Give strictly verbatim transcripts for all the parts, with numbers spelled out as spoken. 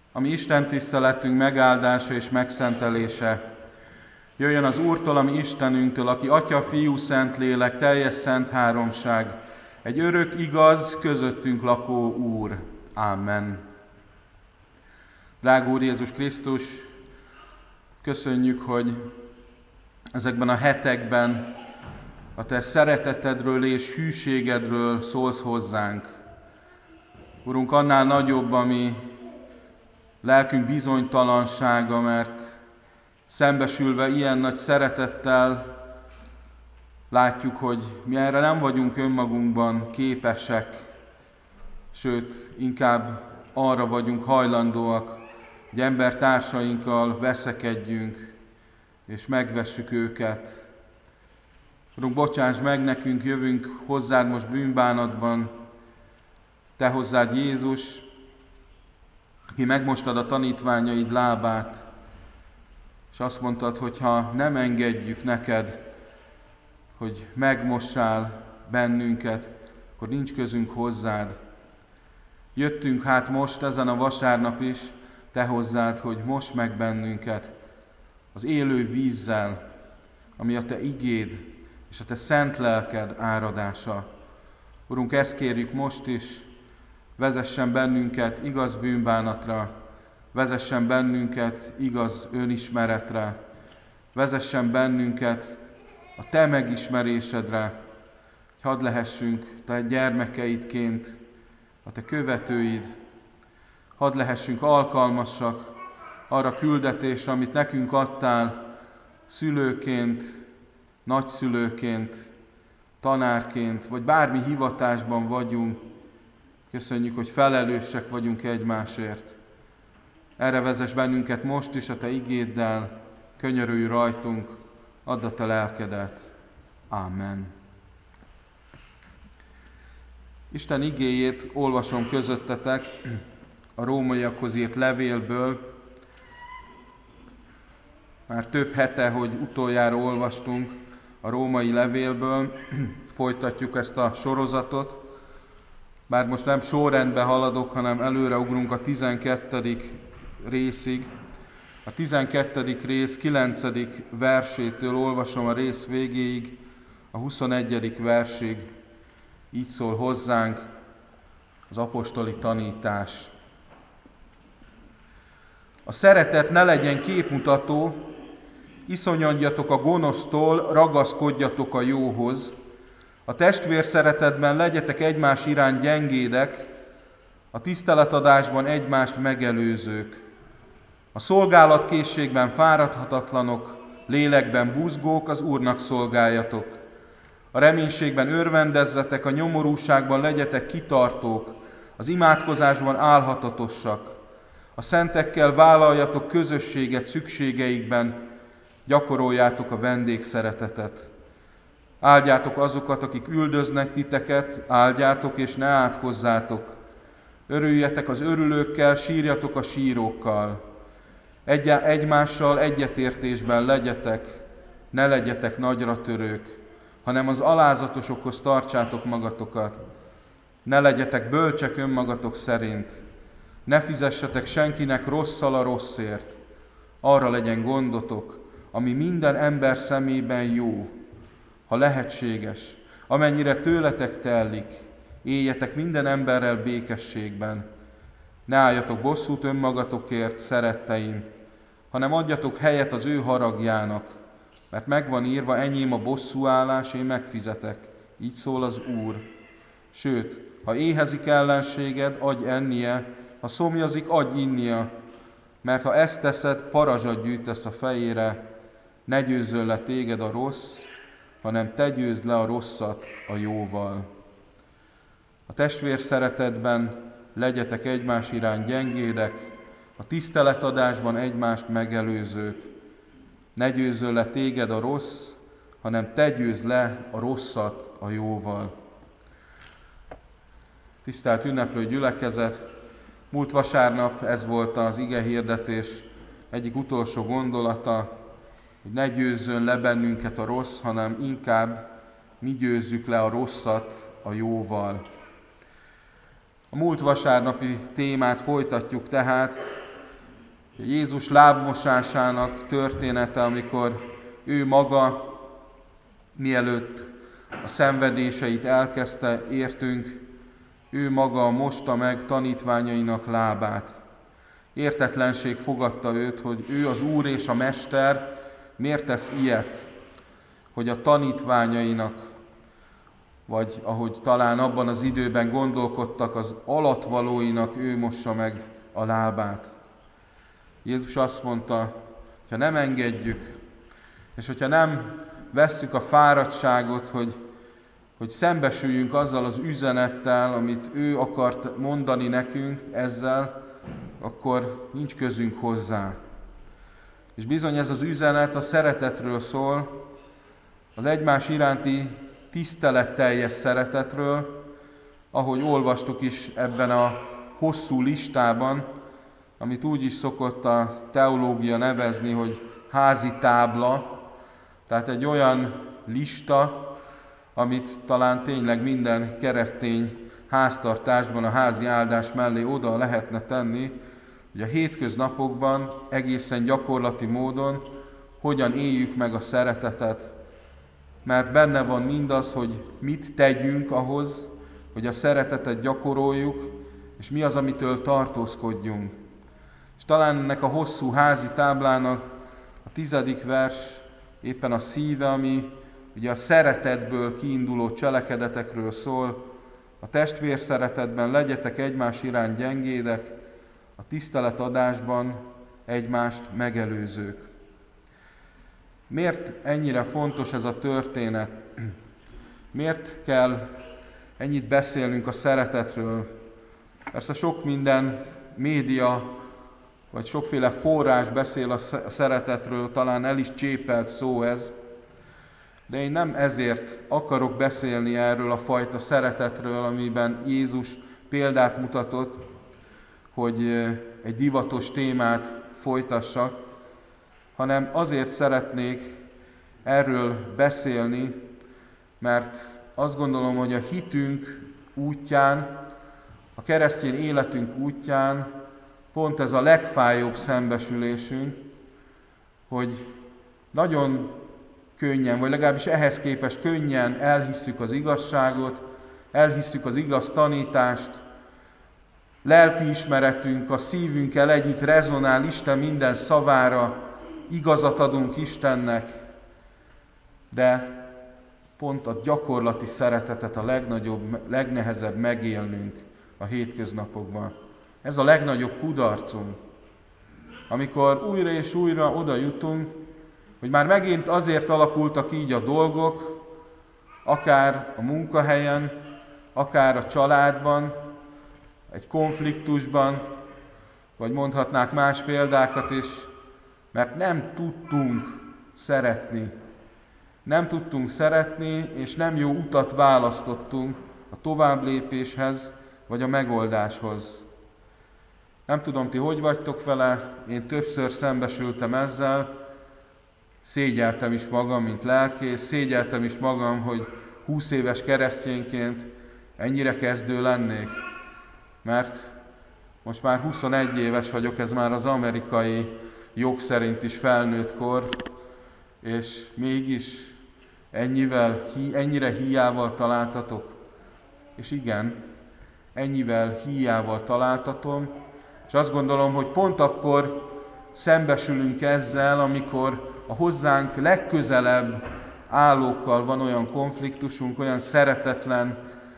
ami Isten tiszteletünk megáldása és megszentelése. Jöjjön az Úrtól, ami Istenünktől, aki Atya, Fiú, Szentlélek, teljes szent háromság, egy örök, igaz, közöttünk lakó Úr. Ámen. Drága Úr Jézus Krisztus, köszönjük, hogy ezekben a hetekben a Te szeretetedről és hűségedről szólsz hozzánk. Urunk, annál nagyobb a mi lelkünk bizonytalansága, mert szembesülve ilyen nagy szeretettel látjuk, hogy mi erre nem vagyunk önmagunkban képesek, sőt, inkább arra vagyunk hajlandóak, hogy embertársainkkal veszekedjünk, és megvessük őket. Urunk, bocsáss meg nekünk, jövünk hozzád most bűnbánatban, Te hozzád Jézus, aki megmostad a tanítványaid lábát, és azt mondtad, hogy ha nem engedjük neked, hogy megmossál bennünket, akkor nincs közünk hozzád. Jöttünk hát most ezen a vasárnap is Te hozzád, hogy moss meg bennünket az élő vízzel, ami a Te igéd és a Te szent lelked áradása. Urunk, ezt kérjük most is, vezessen bennünket igaz bűnbánatra, vezessen bennünket igaz önismeretre, vezessen bennünket a Te megismerésedre, hogy hadd lehessünk Te gyermekeidként, a Te követőid, hadd lehessünk alkalmasak arra küldetésre, amit nekünk adtál szülőként, nagyszülőként, tanárként, vagy bármi hivatásban vagyunk. Köszönjük, hogy felelősek vagyunk egymásért. Erre vezess bennünket most is a Te igéddel, könyörülj rajtunk, add a Te lelkedet. Ámen. Isten igéjét olvasom közöttetek a rómaiakhoz írt levélből. Már több hete, hogy utoljára olvastunk a római levélből, folytatjuk ezt a sorozatot. Bár most nem sorrendben haladok, hanem előreugrunk a tizenkettedik részig. A tizenkettedik rész kilencedik versétől olvasom a rész végéig, a huszonegyedik versig. Így szól hozzánk az apostoli tanítás. A szeretet ne legyen képmutató, iszonyodjatok a gonosztól, ragaszkodjatok a jóhoz. A testvér szeretetben legyetek egymás iránt gyengédek, a tiszteletadásban egymást megelőzők. A szolgálatkészségben fáradhatatlanok, lélekben buzgók, az Úrnak szolgáljatok. A reménységben örvendezzetek, a nyomorúságban legyetek kitartók, az imádkozásban álhatatosak. A szentekkel vállaljatok közösséget szükségeikben, gyakoroljátok a vendégszeretetet. Áldjátok azokat, akik üldöznek titeket, áldjátok és ne átkozzátok. Örüljetek az örülőkkel, sírjatok a sírókkal. Egy- egymással egyetértésben legyetek, ne legyetek nagyra törők, hanem az alázatosokhoz tartsátok magatokat. Ne legyetek bölcsek önmagatok szerint. Ne fizessetek senkinek rosszal a rosszért. Arra legyen gondotok, ami minden ember szemében jó, ha lehetséges, amennyire tőletek tellik, éljetek minden emberrel békességben. Ne álljatok bosszút önmagatokért, szeretteim, hanem adjatok helyet az ő haragjának, mert megvan írva, enyém a bosszúállás, én megfizetek. Így szól az Úr. Sőt, ha éhezik ellenséged, adj ennie, ha szomjazik, adj innia, mert ha ezt teszed, parazsat gyűjtesz a fejére, ne győzzön le téged a rossz, hanem te győzd le a rosszat a jóval. A testvér szeretetben legyetek egymás iránt gyengédek, a tiszteletadásban egymást megelőzők. Ne győzzön le téged a rossz, hanem te győzd le a rosszat a jóval. Tisztelt ünneplő gyülekezet! Múlt vasárnap ez volt az igehirdetés egyik utolsó gondolata, hogy ne győzzön le bennünket a rossz, hanem inkább mi győzzük le a rosszat a jóval. A múlt vasárnapi témát folytatjuk tehát, Jézus lábmosásának története, amikor ő maga, mielőtt a szenvedéseit elkezdte értünk, ő maga mosta meg tanítványainak lábát. Értetlenség fogadta őt, hogy ő az Úr és a Mester, miért tesz ilyet, hogy a tanítványainak, vagy ahogy talán abban az időben gondolkodtak, az alatvalóinak ő mossa meg a lábát. Jézus azt mondta, ha nem engedjük, és hogyha nem vesszük a fáradtságot, hogy, hogy szembesüljünk azzal az üzenettel, amit ő akart mondani nekünk ezzel, akkor nincs közünk hozzá. És bizony ez az üzenet a szeretetről szól, az egymás iránti tiszteletteljes szeretetről, ahogy olvastuk is ebben a hosszú listában, amit úgy is szokott a teológia nevezni, hogy házi tábla, tehát egy olyan lista, amit talán tényleg minden keresztény háztartásban a házi áldás mellé oda lehetne tenni, hogy a hétköznapokban egészen gyakorlati módon hogyan éljük meg a szeretetet, mert benne van mindaz, hogy mit tegyünk ahhoz, hogy a szeretetet gyakoroljuk, és mi az, amitől tartózkodjunk. És talán ennek a hosszú házi táblának a tizedik vers éppen a szíve, ami ugye a szeretetből kiinduló cselekedetekről szól. A testvér szeretetben legyetek egymás iránt gyengédek, a tiszteletadásban egymást megelőzők. Miért ennyire fontos ez a történet? Miért kell ennyit beszélnünk a szeretetről? Persze sok minden média, vagy sokféle forrás beszél a szeretetről, talán el is csépelt szó ez, de én nem ezért akarok beszélni erről a fajta szeretetről, amiben Jézus példát mutatott, hogy egy divatos témát folytassak, hanem azért szeretnék erről beszélni, mert azt gondolom, hogy a hitünk útján, a keresztény életünk útján pont ez a legfájóbb szembesülésünk, hogy nagyon könnyen, vagy legalábbis ehhez képest könnyen elhisszük az igazságot, elhisszük az igaz tanítást, lelkiismeretünk, a szívünkkel együtt rezonál Isten minden szavára, igazat adunk Istennek, de pont a gyakorlati szeretetet a legnagyobb, legnehezebb megélnünk a hétköznapokban. Ez a legnagyobb kudarcunk. Amikor újra és újra oda jutunk, hogy már megint azért alakultak így a dolgok, akár a munkahelyen, akár a családban, egy konfliktusban, vagy mondhatnák más példákat is, mert nem tudtunk szeretni. Nem tudtunk szeretni, és nem jó utat választottunk a továbblépéshez, vagy a megoldáshoz. Nem tudom, ti hogy vagytok vele, én többször szembesültem ezzel, szégyeltem is magam, mint lelkész, szégyeltem is magam, hogy húsz éves keresztényként ennyire kezdő lennék, mert most már huszonegy éves vagyok, ez már az amerikai jog szerint is felnőtt kor, és mégis ennyivel, ennyire híjával találtatok. És igen, ennyivel híjával találtatom, és azt gondolom, hogy pont akkor szembesülünk ezzel, amikor a hozzánk legközelebb állókkal van olyan konfliktusunk, olyan szeretetlen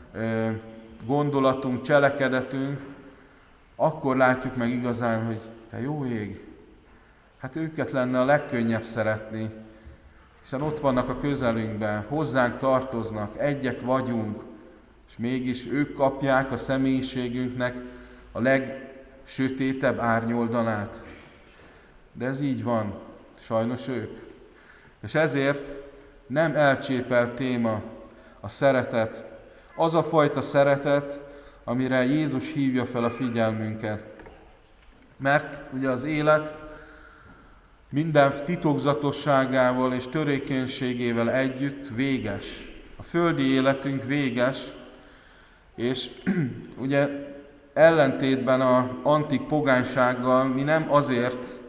gondolatunk, cselekedetünk, akkor látjuk meg igazán, hogy te jó ég, hát őket lenne a legkönnyebb szeretni, hiszen ott vannak a közelünkben, hozzánk tartoznak, egyek vagyunk, és mégis ők kapják a személyiségünknek a legsötétebb árnyoldalát. De ez így van, sajnos ők. És ezért nem elcsépelt téma a szeretet, az a fajta szeretet, amire Jézus hívja fel a figyelmünket. Mert ugye az élet minden titokzatosságával és törékenységével együtt véges. A földi életünk véges, és ugye ellentétben az antik pogánysággal mi nem azért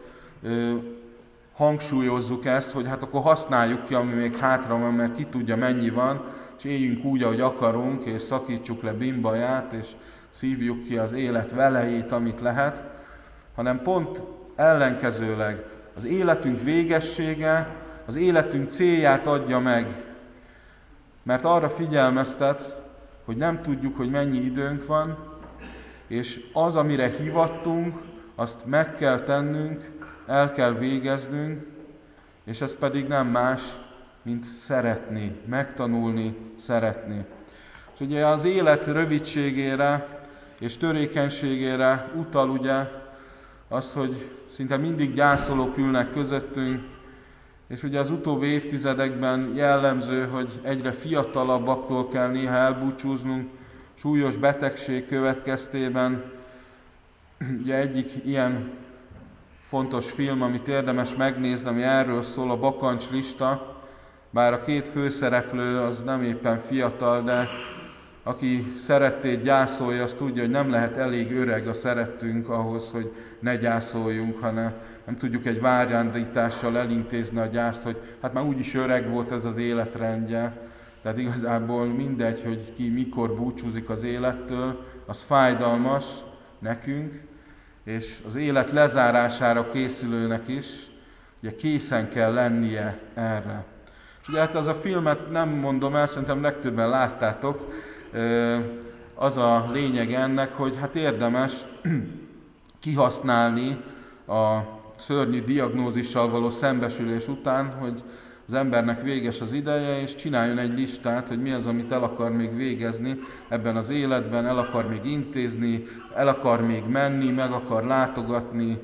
ö, hangsúlyozzuk ezt, hogy hát akkor használjuk ki, ami még hátra van, mert ki tudja mennyi van, és éljünk úgy, ahogy akarunk, és szakítsuk le bimbaját, és szívjuk ki az élet velejét, amit lehet, hanem pont ellenkezőleg az életünk végessége, az életünk célját adja meg, mert arra figyelmeztet, hogy nem tudjuk, hogy mennyi időnk van, és az, amire hivattunk, azt meg kell tennünk, el kell végeznünk, és ez pedig nem más, mint szeretni, megtanulni, szeretni. És ugye az élet rövidségére és törékenységére utal ugye az, hogy szinte mindig gyászolók ülnek közöttünk, és ugye az utóbbi évtizedekben jellemző, hogy egyre fiatalabbaktól kell néha elbúcsúznunk, súlyos betegség következtében. Ugye egyik ilyen fontos film, amit érdemes megnézni, ami erről szól, a Bakancs lista, bár a két főszereplő az nem éppen fiatal, de aki szerettét gyászolja, az tudja, hogy nem lehet elég öreg a szerettünk ahhoz, hogy ne gyászoljunk, hanem nem tudjuk egy várjándítással elintézni a gyászt, hogy hát már úgyis öreg volt ez az életrendje. Tehát igazából mindegy, hogy ki mikor búcsúzik az élettől, az fájdalmas nekünk, és az élet lezárására készülőnek is, ugye készen kell lennie erre. És ugye hát az a filmet nem mondom el, szerintem legtöbben láttátok, az a lényeg ennek, hogy hát érdemes kihasználni a szörnyű diagnózissal való szembesülés után, hogy az embernek véges az ideje, és csináljon egy listát, hogy mi az, amit el akar még végezni ebben az életben, el akar még intézni, el akar még menni, meg akar látogatni,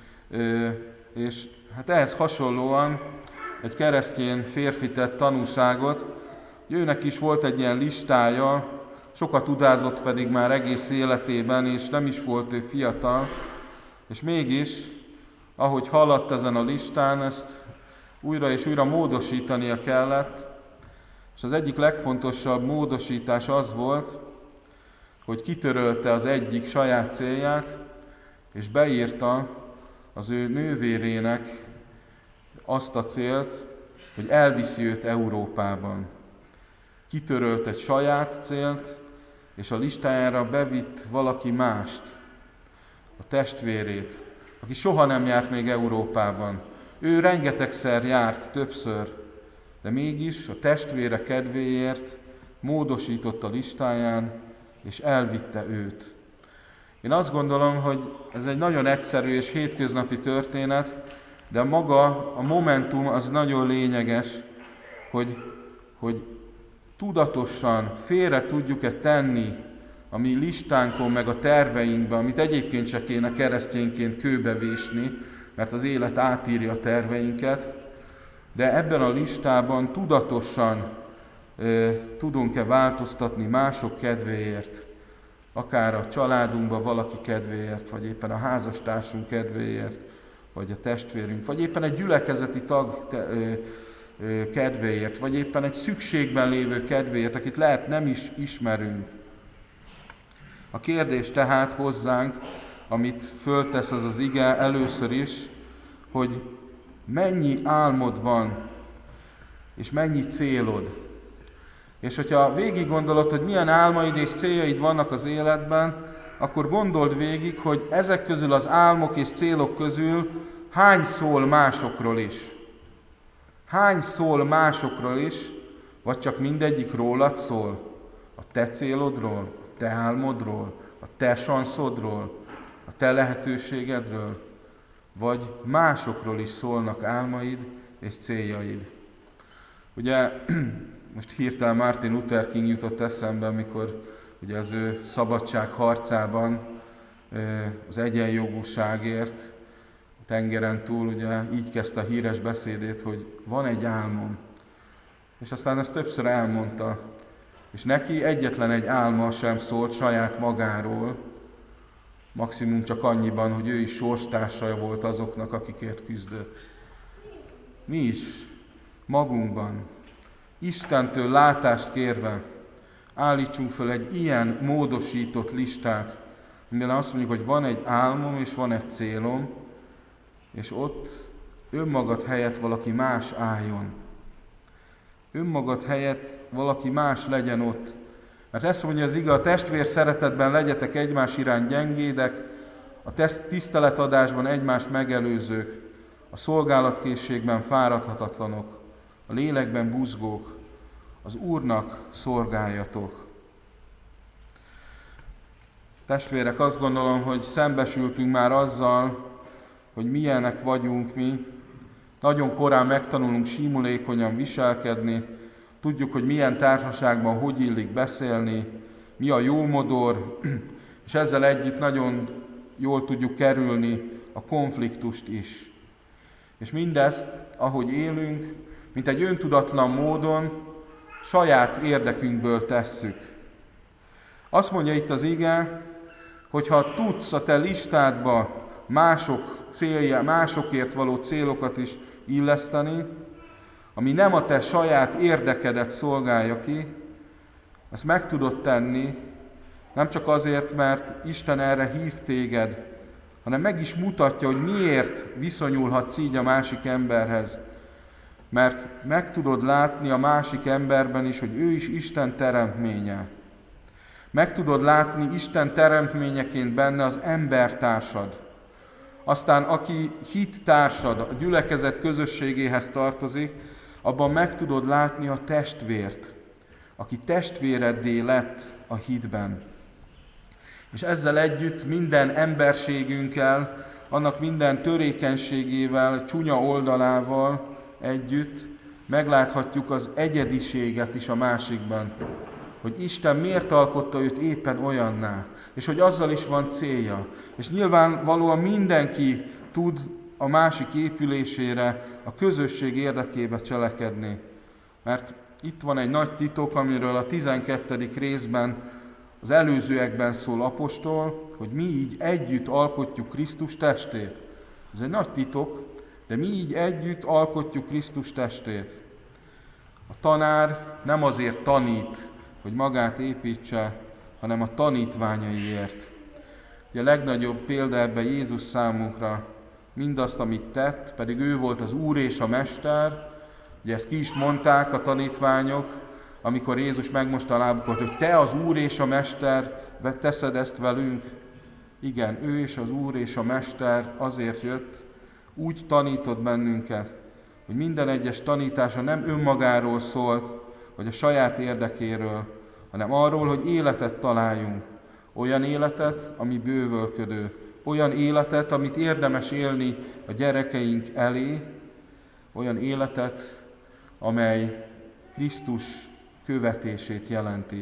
és hát ehhez hasonlóan egy keresztény férfi tett tanúságot, hogy őnek is volt egy ilyen listája, sokat tudázott pedig már egész életében, és nem is volt ő fiatal, és mégis, ahogy haladt ezen a listán, ezt újra és újra módosítania kellett, és az egyik legfontosabb módosítás az volt, hogy kitörölte az egyik saját célját, és beírta az ő nővérének azt a célt, hogy elviszi őt Európában. Kitörölt egy saját célt, és a listájára bevitt valaki mást, a testvérét, aki soha nem járt még Európában. Ő rengetegszer járt, többször, de mégis a testvére kedvéért módosított a listáján, és elvitte őt. Én azt gondolom, hogy ez egy nagyon egyszerű és hétköznapi történet, de maga a momentum az nagyon lényeges, hogy, hogy tudatosan félre tudjuk-e tenni a mi listánkon, meg a terveinkben, amit egyébként se kéne keresztényként kőbevésni, mert az élet átírja a terveinket, de ebben a listában tudatosan e, tudunk-e változtatni mások kedvéért, akár a családunkban valaki kedvéért, vagy éppen a házastársunk kedvéért, vagy a testvérünk, vagy éppen egy gyülekezeti tag te, ö, ö, kedvéért, vagy éppen egy szükségben lévő kedvéért, akit lehet nem is ismerünk. A kérdés tehát hozzánk, amit föltesz az az ige először is, hogy mennyi álmod van, és mennyi célod. És hogyha végig gondolod, hogy milyen álmaid és céljaid vannak az életben, akkor gondold végig, hogy ezek közül az álmok és célok közül hány szól másokról is. Hány szól másokról is, vagy csak mindegyik rólad szól? A te célodról, a te álmodról, a te sanszodról, a te lehetőségedről, vagy másokról is szólnak álmaid és céljaid. Ugye most hirtelen Martin Luther King jutott eszembe, amikor ugye az ő szabadság harcában az egyenjogúságért tengeren túl ugye így kezdte a híres beszédét, hogy van egy álmom. És aztán ezt többször elmondta. És neki egyetlen egy álma sem szólt saját magáról, maximum csak annyiban, hogy ő is sorstársa volt azoknak, akikért küzdött. Mi is magunkban, Istentől látást kérve állítsunk föl egy ilyen módosított listát, amiben azt mondjuk, hogy van egy álmom és van egy célom, és ott önmagad helyett valaki más álljon. Önmagad helyett valaki más legyen ott. Mert ezt mondja az ige, a testvér szeretetben legyetek egymás iránt gyengédek, a tiszteletadásban egymás megelőzők, a szolgálatkészségben fáradhatatlanok, a lélekben buzgók, az Úrnak szolgáljatok. Testvérek, azt gondolom, hogy szembesültünk már azzal, hogy milyenek vagyunk mi. Nagyon korán megtanulunk símulékonyan viselkedni, tudjuk, hogy milyen társaságban hogy illik beszélni, mi a jó modor, és ezzel együtt nagyon jól tudjuk kerülni a konfliktust is. És mindezt, ahogy élünk, mint egy öntudatlan módon, saját érdekünkből tesszük. Azt mondja itt az ige, hogy ha tudsz a te listádba mások célja, másokért való célokat is illeszteni, ami nem a te saját érdekedet szolgálja ki, ezt meg tudod tenni, nem csak azért, mert Isten erre hív téged, hanem meg is mutatja, hogy miért viszonyulhatsz így a másik emberhez. Mert meg tudod látni a másik emberben is, hogy ő is Isten teremtménye. Meg tudod látni Isten teremtményeként benne az embertársad. Aztán aki hittársad, a gyülekezet közösségéhez tartozik, abban meg tudod látni a testvért, aki testvéreddé lett a hitben. És ezzel együtt minden emberségünkkel, annak minden törékenységével, csúnya oldalával együtt megláthatjuk az egyediséget is a másikban. Hogy Isten miért alkotta őt éppen olyanná, és hogy azzal is van célja. És nyilvánvalóan mindenki tud a másik épülésére, a közösség érdekébe cselekedni. Mert itt van egy nagy titok, amiről a tizenkettedik részben, az előzőekben szól apostol, hogy mi így együtt alkotjuk Krisztus testét. Ez egy nagy titok, de mi így együtt alkotjuk Krisztus testét. A tanár nem azért tanít, hogy magát építse, hanem a tanítványaiért. Ugye a legnagyobb példa ebben Jézus számunkra, mindazt, amit tett, pedig ő volt az Úr és a Mester. Ugye ezt ki is mondták a tanítványok, amikor Jézus megmosta a lábukat, hogy te az Úr és a Mester, teszed ezt velünk. Igen, ő és az Úr és a Mester azért jött, úgy tanított bennünket, hogy minden egyes tanítása nem önmagáról szólt, vagy a saját érdekéről, hanem arról, hogy életet találjunk. Olyan életet, ami bővölködő. Olyan életet, amit érdemes élni a gyerekeink elé. Olyan életet, amely Krisztus követését jelenti.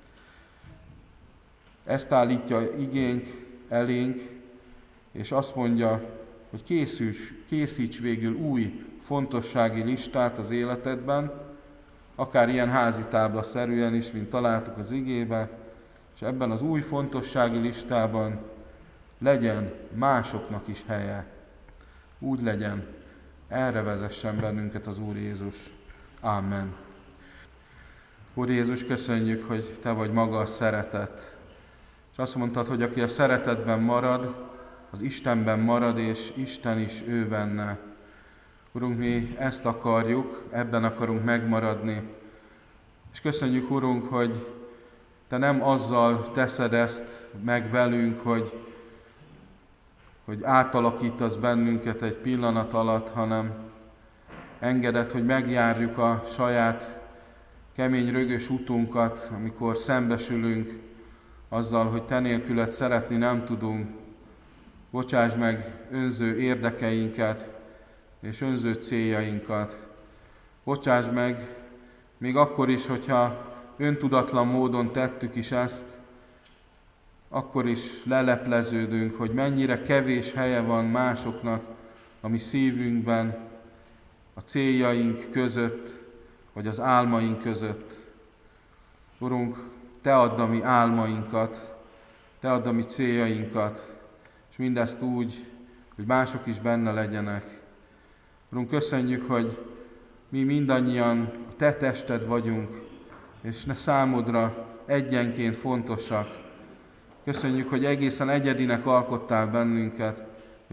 Ezt állítja igénk elénk, és azt mondja, hogy készíts, készíts végül új fontossági listát az életedben, akár ilyen házi tábla szerűen is, mint találtuk az igébe, és ebben az új fontossági listában legyen másoknak is helye. Úgy legyen, erre vezessen bennünket az Úr Jézus. Amen. Úr Jézus, köszönjük, hogy Te vagy maga a szeretet. És azt mondtad, hogy aki a szeretetben marad, az Istenben marad, és Isten is ő benne. Urunk, mi ezt akarjuk, ebben akarunk megmaradni. És köszönjük, Urunk, hogy Te nem azzal teszed ezt meg velünk, hogy, hogy átalakítasz bennünket egy pillanat alatt, hanem engeded, hogy megjárjuk a saját kemény, rögös utunkat, amikor szembesülünk azzal, hogy Te nélküled szeretni nem tudunk. Bocsáss meg önző érdekeinket és önző céljainkat. Bocsáss meg, még akkor is, hogyha öntudatlan módon tettük is ezt, akkor is lelepleződünk, hogy mennyire kevés helye van másoknak a mi szívünkben, a céljaink között, vagy az álmaink között. Urunk, Te add a mi álmainkat, Te add a mi céljainkat, és mindezt úgy, hogy mások is benne legyenek. Urunk, köszönjük, hogy mi mindannyian a Te tested vagyunk, és ne számodra egyenként fontosak. Köszönjük, hogy egészen egyedinek alkottál bennünket,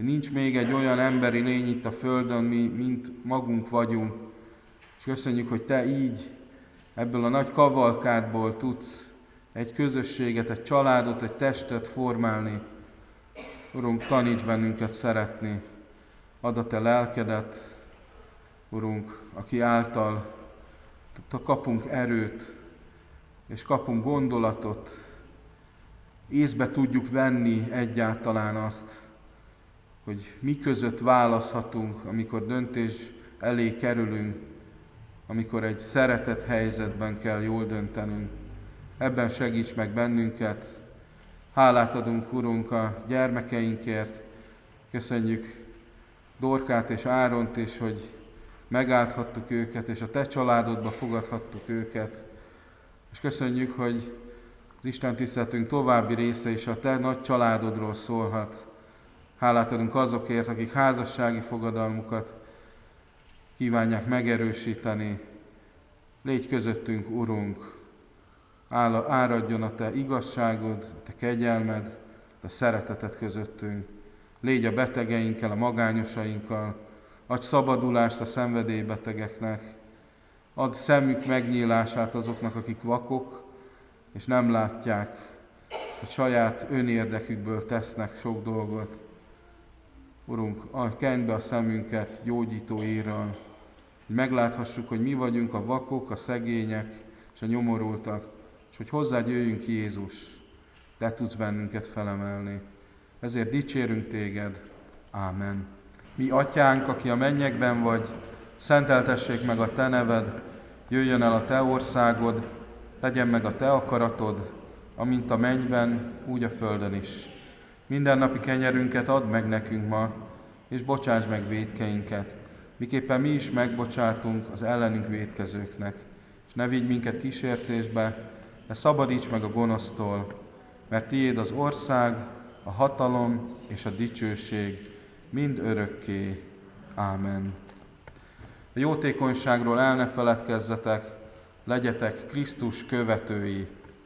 hogy nincs még egy olyan emberi lény itt a Földön, mi, mint magunk vagyunk. És köszönjük, hogy Te így ebből a nagy kavalkádból tudsz egy közösséget, egy családot, egy testet formálni. Urunk, taníts bennünket szeretni. Add a Te lelkedet, Urunk, aki által kapunk erőt, és kapunk gondolatot, észbe tudjuk venni egyáltalán azt, hogy mi között választhatunk, amikor döntés elé kerülünk, amikor egy szeretett helyzetben kell jól döntenünk. Ebben segíts meg bennünket. Hálát adunk, Urunk, a gyermekeinkért. Köszönjük Dorkát és Áront is, hogy megáldhattuk őket, és a Te családodba fogadhattuk őket. És köszönjük, hogy az Isten tiszteletünk további része is a Te nagy családodról szólhat. Hálát adunk azokért, akik házassági fogadalmukat kívánják megerősíteni. Légy közöttünk, Urunk, áradjon a Te igazságod, a Te kegyelmed, a Te szereteted közöttünk. Légy a betegeinkkel, a magányosainkkal, adj szabadulást a szenvedélybetegeknek, add szemük megnyílását azoknak, akik vakok, és nem látják, hogy saját önérdekükből tesznek sok dolgot. Urunk, kenj be a szemünket gyógyító írral, hogy megláthassuk, hogy mi vagyunk a vakok, a szegények és a nyomorultak, és hogy hozzád jöjjünk, Jézus, Te tudsz bennünket felemelni. Ezért dicsérünk Téged. Ámen. Mi Atyánk, aki a mennyekben vagy, szenteltessék meg a Te neved, jöjjön el a Te országod, legyen meg a Te akaratod, amint a mennyben, úgy a földön is. Mindennapi kenyerünket add meg nekünk ma, és bocsáss meg vétkeinket, miképpen mi is megbocsátunk az ellenünk vétkezőknek. És ne vigy minket kísértésbe, de szabadíts meg a gonosztól, mert Tiéd az ország, a hatalom és a dicsőség mind örökké. Ámen. A jótékonyságról el ne feledkezzetek, legyetek Krisztus követői.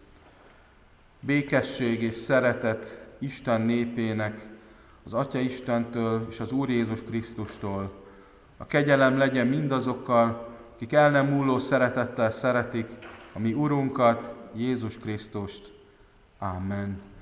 Békesség és szeretet Isten népének, az Atya Istentől és az Úr Jézus Krisztustól. A kegyelem legyen mindazokkal, akik el nem múló szeretettel szeretik a mi Urunkat, Jézus Krisztust. Ámen.